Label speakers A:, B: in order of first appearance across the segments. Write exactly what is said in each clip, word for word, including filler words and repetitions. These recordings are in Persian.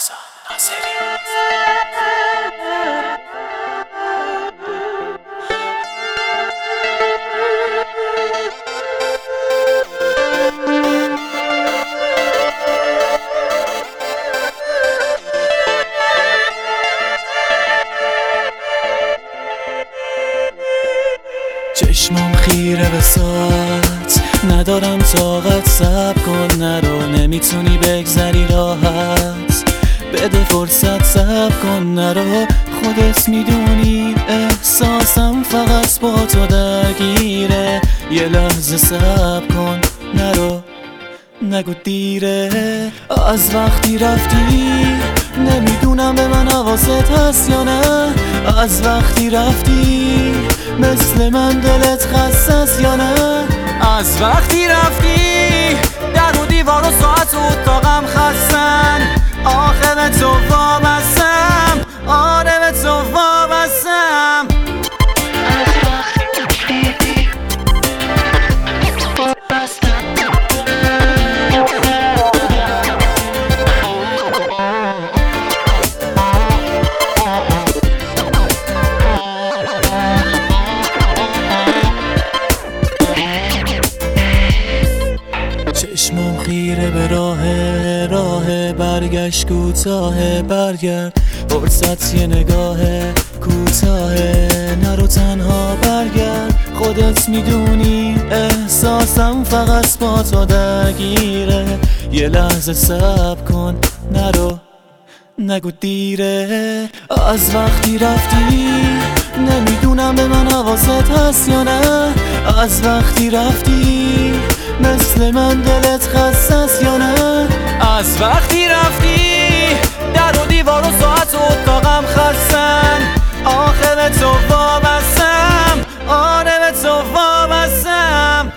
A: رضا ناصری.
B: چشمم خیره به ساعت، ندارم طاقت، صبر کن نرو، نمیتونی بگذری راحت، بده فرصت، صبر کن نرو، خودت میدونی احساسم فقط با تو درگیره، یه لحظه صبر کن نرو، نگو دیره. از وقتی رفتی نمیدونم به من حواست هست یا نه، از وقتی رفتی مثل من دلت خسته است یا نه، از وقتی رفتی در و دیوار و ساعت و اتاقم خستن، آخه به تو وابستم، آره به تو وابستم. چشمم خیره به راه راه برگشت کوتاه، برگرد فرصت یه نگاه کوتاه، نرو تنها برگرد، خودت میدونی احساسم فقط با تو درگیره، یه لحظه صبر کن نرو، نگو دیره. از وقتی رفتی نمیدونم به من حواست هست یا نه، از وقتی رفتی مثل من دلت خسته است یا نه، از وقتی رفتی در و دیوار و ساعت و اتاقم خستن، آخه به تو وابستم، آره به تو وابستم.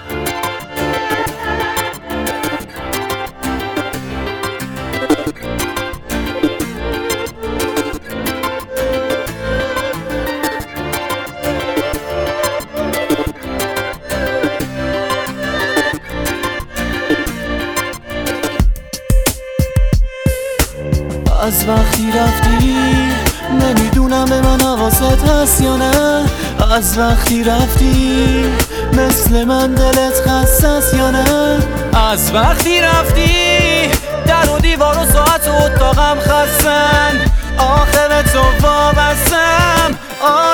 B: از وقتی رفتی نمیدونم به من حواست هست یا نه، از وقتی رفتی مثل من دلت خسته است یا نه، از وقتی رفتی در و دیوار و ساعت و اتاقم خستن، آخه به تو وابستم.